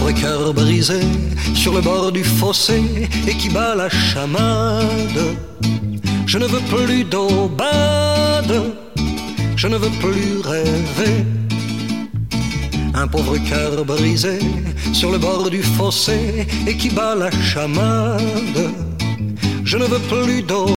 pauvre cœur brisé sur le bord du fossé et qui bat la chamade. Je ne veux plus d'eau bade, je ne veux plus rêver. Un pauvre cœur brisé sur le bord du fossé et qui bat la chamade. Je ne veux plus d'eau